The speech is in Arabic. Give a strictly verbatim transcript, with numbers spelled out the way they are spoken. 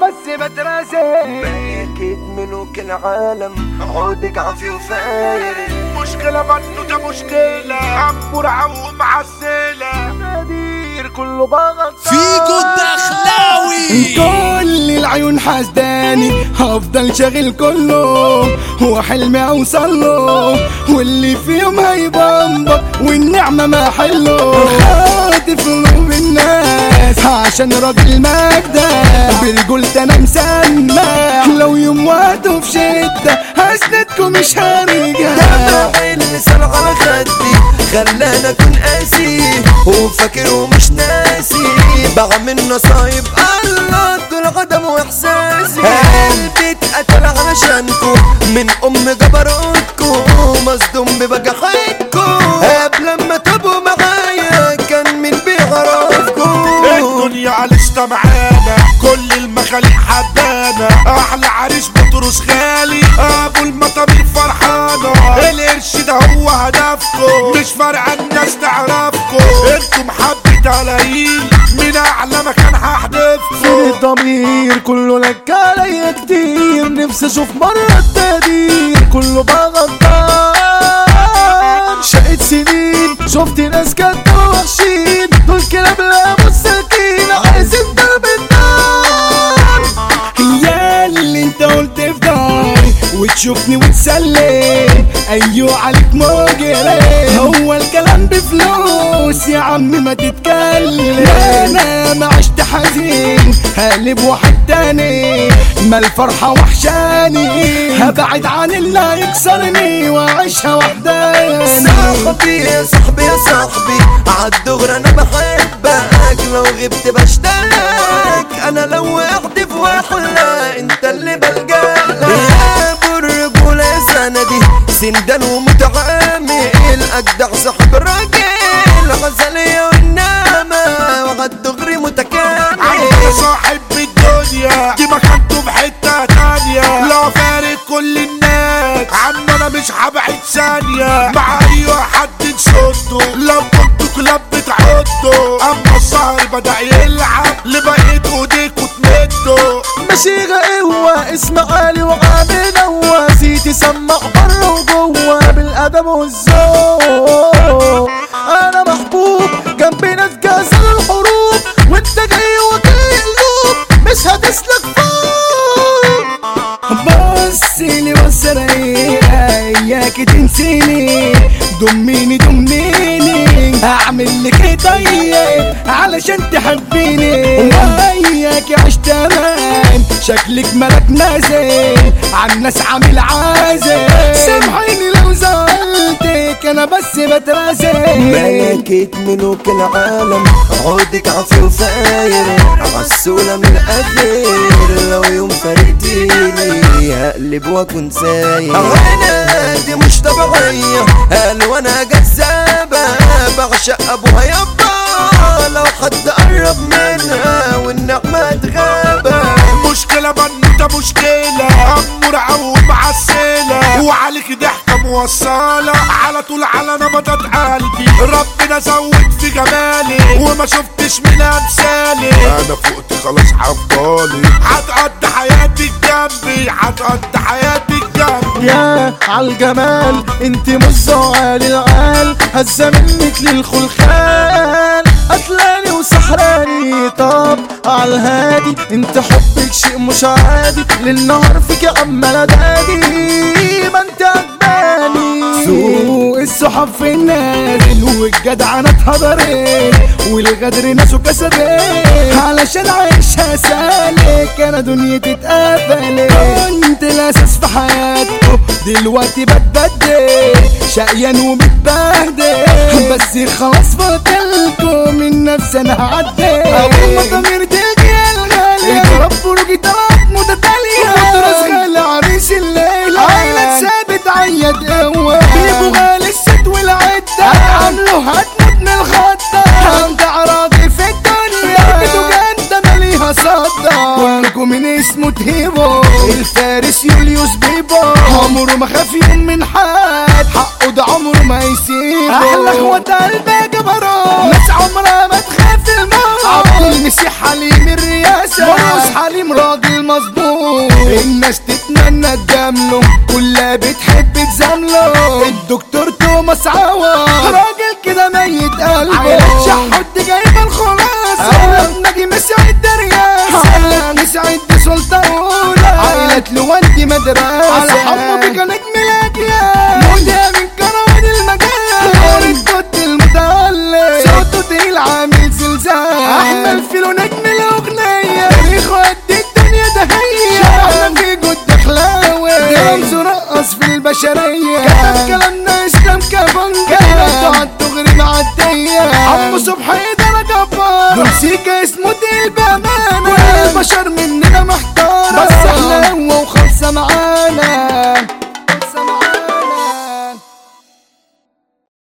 بس بتراسي. بقيت ملوك العالم عودك عافي وفاير. مشكلة منه ده مشكلة عمور عوم عالسيلة نادير كله بغلط فيكو الدخلاوي. كل العيون حاسداني هفضل شاغل كله وحلمي اوصل له واللي فيهم هيبمبر والنعمة ما حله. خاطف قلوب الناس عشان راجل مجدة بالجلد انا مسمع لو يوم وقته في شدة هسندكم مش هرجع. دمع اللسان على خدي خلاني اكون قاسي وفاكر ومش ناسي بعمل نصايب الله دول عدم واحساسي. قلبي اتقتل علشانكو من ام جبروتكو مصدوم ببجحتكو قبل ما تبقوا معايا كان مين بيعرفكو. الدنيا لسه معانا كل المخاليق حبانا احلى عريس بطرس غالي ابو المطامير فرحانه القرش ده هو هدفكو مش فارقه الناس تعرفكو انتم حبة قلايل من اعلى مكان هحدفكو. فين الضمير كله لك عليا كتير نفسي اشوف مرة التقدير كله بقى غلطان. شقيت سنين شفت ناس كانوا وحشين دول كلاب لابو السكين عايزين ضرب النار. يا اللي انت قلت في داري وتشوفني وتسلم ايوه عليك مجرم هو الكلام بفلوس يا عم ما تتكلم. انا ما عشت حزين هقلب واحد تاني ما الفرحة وحشاني هبعد عن اللي هيكسرني واعيشها وحداني. صاحبي يا صاحبي يا صاحبي عالدغري انا بحبك لو غبت بشتاق انا لو وقعت في وحلة انت اللي بلجألك. يا ابو الرجولة يا سندي سندان ومتعامل اجدع صاحب راجل غزالية والنعمة وعالدغري متكامل. عايز صاحب الدنيا دي مكانته بحتة تانية لو فارق كل الناس عم انا مش هبعد ثانية مع اي حد نصده لو كنتوا كلاب بتعدوا اما السهر بدأ يلعب لبقيت ايديك وتمدوا. ماشي قوة اسم عالي وعامل هو سيتي سمع بره وجوه بالادب والذوق. انا محبوب جنبي ناس جازل الحروب وانت جاي وكيل قلوب مش هتسلك فوق. بصيلي بص رايقة اياك تنسيني دميني دميني اعمل لك ايه طيب علشان تحبيني وياك عشت امان شكلك ملك نازل عالناس عامل عازل. سامحيني لو زعلتك انا بس بترازل. ملكة ملوك العالم عودك عافي وفاير عالسولة من الاخير لو يوم فارقتيني هقلب واكون ساير. انا دي مش طبيعية قال وانا جذابة بعشق ابوها يابا لو حد قرب منها والنعمة تغابة. مشكلة منه ده مشكلة عمور عوم عالسيلة وعليك ضحكة موصلة على طول على نبضات قلبي ربنا زود في جمالي وما شفتش من امثالي. انا فقت خلاص حفضالي هتقضي حياتك جنبي هتقضي حياتك جنبي. يا عالجمال انت مزعل العال هزة منك للخلخال قتلاني وسحراني طب عالهادي انت حبك شيء مش عادي للنهار فيك عمال دادي ما انت عجباني. سوق الصحاب في النازل والجدعنة اتهدرت والغدر ناسه كسبت علشان عايشها سالك انا دنيتي اتقفلت. كنت الاساس في حياتكم دلوقتي بتبدل شقيان ومتبهدل بس خلاص فاضلكم من نفسي انا هعدل. ابو مطامير تلقي الغالية اضرب بروجي طلعت متتالية ومدرس غالي عريس الليلة عيلة ثابت عيد قوة بيبو غالي الست والعدة هتعملوا هتموت من الخطة هندع راجل في الدنيا بيتو جنة ماليها صدى كلكم من اسمه تهيبو الفارس يوليوس بيبو عمره ما خاف يوم من حد حقه ده عمره ما يسيبه. احلى اخوات قلبي جبروت ناس عمرها ما تخاف الموت عبد المسيح حليم الرياسة مرقص حليم راجل المظبوط، الناس تتمنى تجامله، كلها بتحب تزامله. الدكتور توماس عوض راجل كده ميت قلبه، عيلة شحود جايبه الخلاصة، عيلة نجي مسعد درياسة، عيلة مسعد سلطانة، عيلة لوالدي مدرسة، على حمو بيكا نجم الاجيال، مودة من كروان المجال، نور الدود المتألق، صوته تقيل عامل زلزال، احمد فيلو نجم الاغنية، تاريخه قد الدنيا دهية، شبحنا في جود دخلاوي، رمزه رقص في البشرية، كتب كلامنا اسلام كابونجا، كلمته عالدغري معدية، عمو صبحي ده انا جبار، موسيقى اسمه دي البامانة، كل البشر من